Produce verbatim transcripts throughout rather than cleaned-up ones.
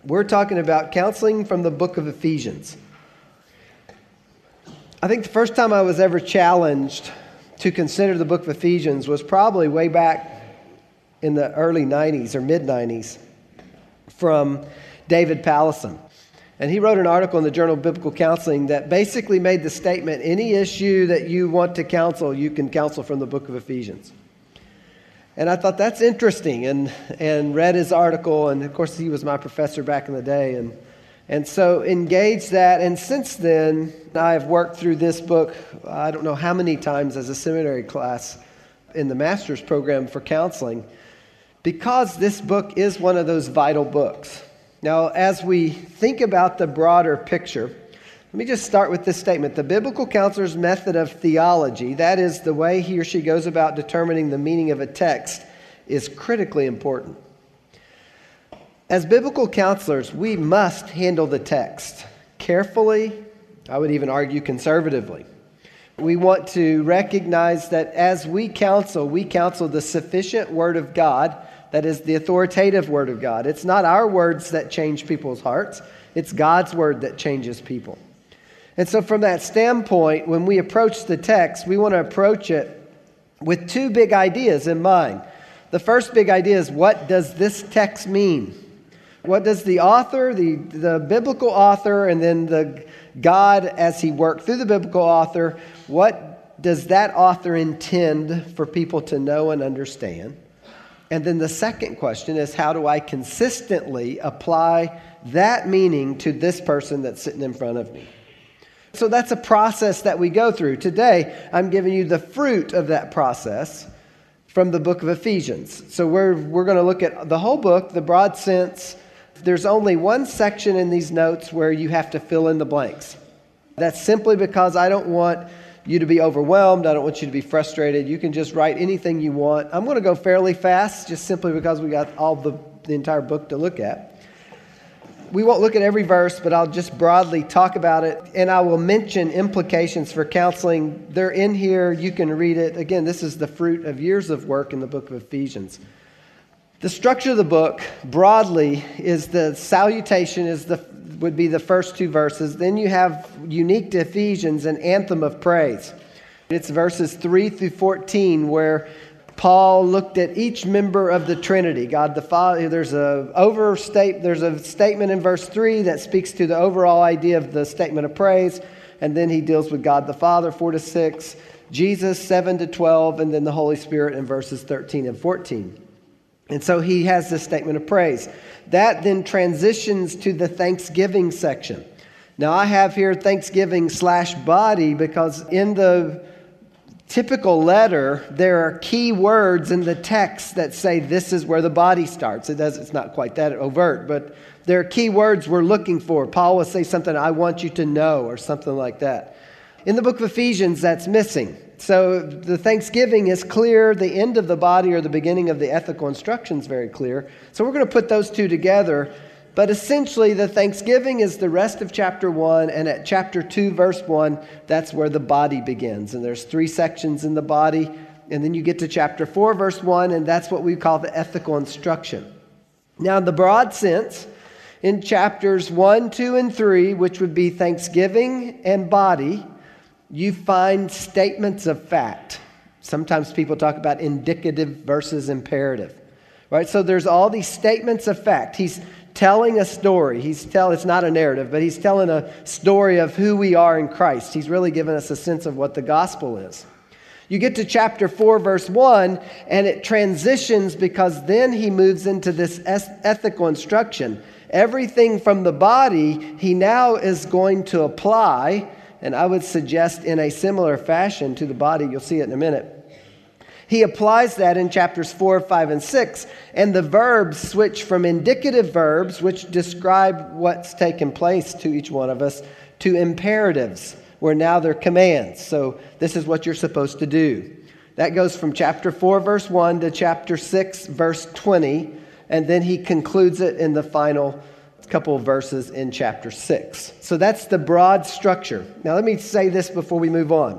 We're talking about counseling from the book of Ephesians. I think the first time I was ever challenged to consider the book of Ephesians was probably way back in the early nineties or mid-nineties from David Pallison. And he wrote an article in the Journal of Biblical Counseling that basically made the statement, any issue that you want to counsel, you can counsel from the book of Ephesians. And I thought that's interesting, and and read his article, and of course he was my professor back in the day, and and so engaged that, and since then I've worked through this book, I don't know how many times as a seminary class in the master's program for counseling, because this book is one of those vital books. Now, as we think about the broader picture, let me just start with this statement. The biblical counselor's method of theology, that is the way he or she goes about determining the meaning of a text, is critically important. As biblical counselors, we must handle the text carefully, I would even argue conservatively. We want to recognize that as we counsel, we counsel the sufficient Word of God, that is the authoritative Word of God. It's not our words that change people's hearts, it's God's Word that changes people. And so from that standpoint, when we approach the text, we want to approach it with two big ideas in mind. The first big idea is, what does this text mean? What does the author, the, the biblical author, and then the God as he worked through the biblical author, what does that author intend for people to know and understand? And then the second question is, how do I consistently apply that meaning to this person that's sitting in front of me? So that's a process that we go through. Today, I'm giving you the fruit of that process from the book of Ephesians. So we're we're going to look at the whole book, the broad sense. There's only one section in these notes where you have to fill in the blanks. That's simply because I don't want you to be overwhelmed. I don't want you to be frustrated. You can just write anything you want. I'm going to go fairly fast just simply because we got all the, the entire book to look at. We won't look at every verse, but I'll just broadly talk about it, and I will mention implications for counseling. They're in here. You can read it. Again, this is the fruit of years of work in the book of Ephesians. The structure of the book, broadly, is the salutation is the would be the first two verses. Then you have, unique to Ephesians, an anthem of praise. It's verses three through fourteen, where Paul looked at each member of the Trinity. God the Father, there's a overstate, there's a statement in verse three that speaks to the overall idea of the statement of praise. And then he deals with God the Father, four to six, Jesus, seven to twelve, and then the Holy Spirit in verses thirteen and fourteen. And so he has this statement of praise. That then transitions to the Thanksgiving section. Now I have here Thanksgiving slash body because in the typical letter, there are key words in the text that say this is where the body starts. It does, it's not quite that overt, but there are key words we're looking for. Paul will say something, I want you to know, or something like that. In the book of Ephesians, that's missing. So the Thanksgiving is clear. The end of the body or the beginning of the ethical instruction is very clear. So we're going to put those two together. But essentially, the Thanksgiving is the rest of chapter one, and at chapter two, verse one, that's where the body begins. And there's three sections in the body, and then you get to chapter four, verse one, and that's what we call the ethical instruction. Now, in the broad sense, in chapters one, two, and three, which would be Thanksgiving and body, you find statements of fact. Sometimes people talk about indicative versus imperative, right? So there's all these statements of fact. He's telling a story. He's tell it's not a narrative, but he's telling a story of who we are in Christ. He's really giving us a sense of what the gospel is. You get to chapter four, verse one, and it transitions because then he moves into this ethical instruction. Everything from the body, he now is going to apply, and I would suggest in a similar fashion to the body. You'll see it in a minute. He applies that in chapters four, five, and six, and the verbs switch from indicative verbs, which describe what's taken place to each one of us, to imperatives, where now they're commands. So this is what you're supposed to do. That goes from chapter four, verse one to chapter six, verse twenty, and then he concludes it in the final couple of verses in chapter six. So that's the broad structure. Now let me say this before we move on.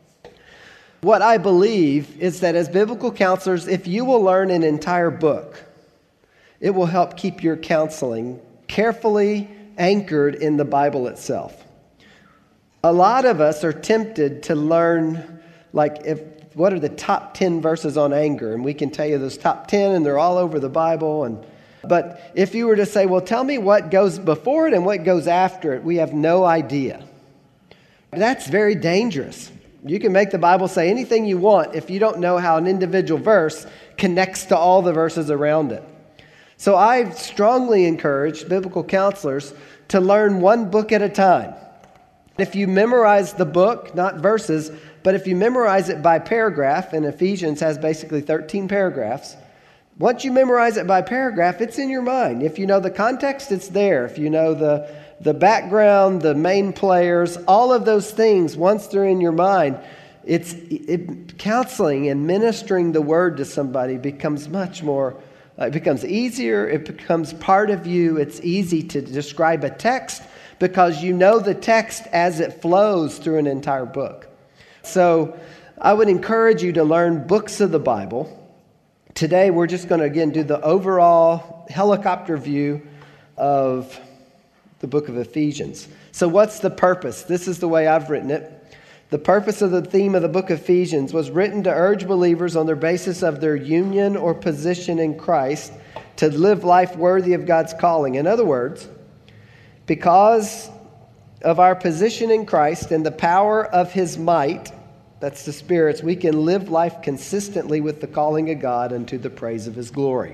What I believe is that as biblical counselors, if you will learn an entire book, it will help keep your counseling carefully anchored in the Bible itself. A lot of us are tempted to learn, like, if what are the top ten verses on anger? And we can tell you those top ten, and they're all over the Bible. And but if you were to say, well, tell me what goes before it and what goes after it, we have no idea. That's very dangerous. You can make the Bible say anything you want if you don't know how an individual verse connects to all the verses around it. So I strongly encourage biblical counselors to learn one book at a time. If you memorize the book, not verses, but if you memorize it by paragraph, and Ephesians has basically thirteen paragraphs, once you memorize it by paragraph, it's in your mind. If you know the context, it's there. If you know the, the background, the main players, all of those things, once they're in your mind, it's it, counseling and ministering the word to somebody becomes much more, uh, it becomes easier. It becomes part of you. It's easy to describe a text because you know the text as it flows through an entire book. So I would encourage you to learn books of the Bible. Today, we're just going to, again, do the overall helicopter view of the book of Ephesians. So what's the purpose? This is the way I've written it. The purpose of the theme of the book of Ephesians was written to urge believers on the basis of their union or position in Christ to live life worthy of God's calling. In other words, because of our position in Christ and the power of His might, that's the Spirit's, we can live life consistently with the calling of God unto the praise of His glory.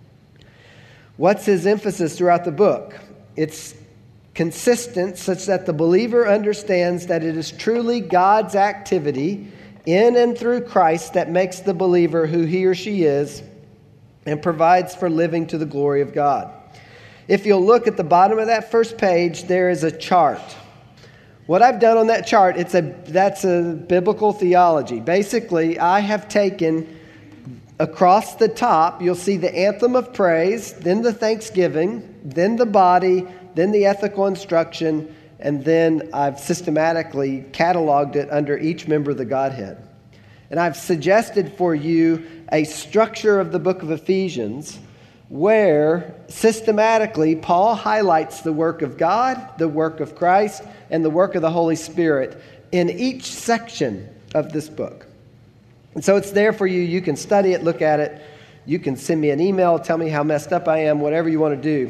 What's His emphasis throughout the book? It's consistent such that the believer understands that it is truly God's activity in and through Christ that makes the believer who he or she is and provides for living to the glory of God. If you'll look at the bottom of that first page, there is a chart. What I've done on that chart, it's a that's a biblical theology. Basically, I have taken across the top, you'll see the anthem of praise, then the thanksgiving, then the body, then the ethical instruction, and then I've systematically cataloged it under each member of the Godhead. And I've suggested for you a structure of the book of Ephesians where systematically Paul highlights the work of God, the work of Christ, and the work of the Holy Spirit in each section of this book. And so it's there for you. You can study it, look at it. You can send me an email, tell me how messed up I am, whatever you want to do,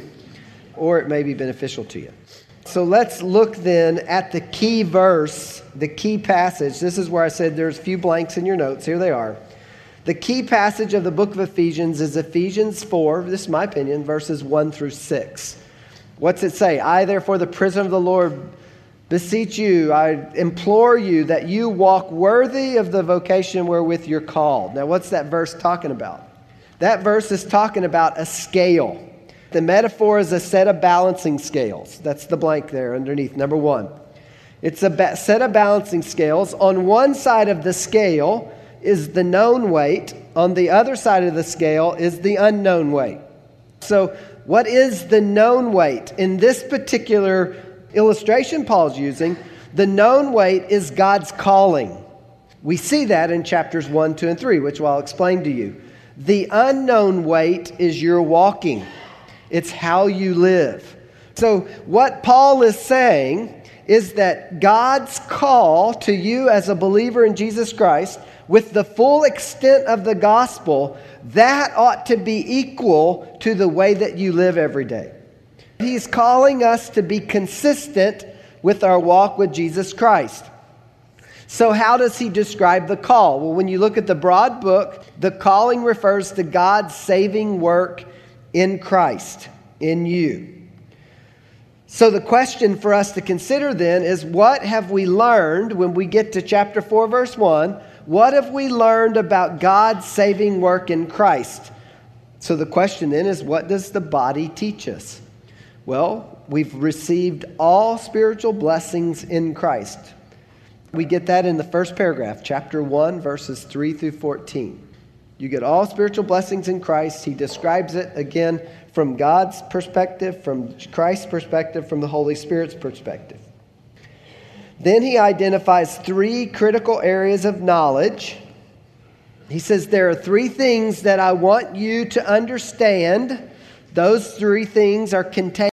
or it may be beneficial to you. So let's look then at the key verse, the key passage. This is where I said there's a few blanks in your notes. Here they are. The key passage of the book of Ephesians is Ephesians four, this is my opinion, verses one through six. What's it say? I, therefore, the prisoner of the Lord, beseech you, I implore you that you walk worthy of the vocation wherewith you're called. Now, what's that verse talking about? That verse is talking about a scale. The metaphor is a set of balancing scales. That's the blank there underneath, number one. It's a ba- set of balancing scales. On one side of the scale is the known weight. On the other side of the scale is the unknown weight. So what is the known weight? In this particular illustration Paul's using, the known weight is God's calling. We see that in chapters one, two, and three, which I'll explain to you. The unknown weight is your walking. It's how you live. So what Paul is saying is that God's call to you as a believer in Jesus Christ, with the full extent of the gospel, that ought to be equal to the way that you live every day. He's calling us to be consistent with our walk with Jesus Christ. So how does he describe the call? Well, when you look at the broad book, the calling refers to God's saving work in Christ, in you. So the question for us to consider then is, what have we learned when we get to chapter four, verse one? What have we learned about God's saving work in Christ? So the question then is, what does the body teach us? Well, we've received all spiritual blessings in Christ. We get that in the first paragraph, chapter one, verses three through fourteen. You get all spiritual blessings in Christ. He describes it, again, from God's perspective, from Christ's perspective, from the Holy Spirit's perspective. Then he identifies three critical areas of knowledge. He says there are three things that I want you to understand. Those three things are contained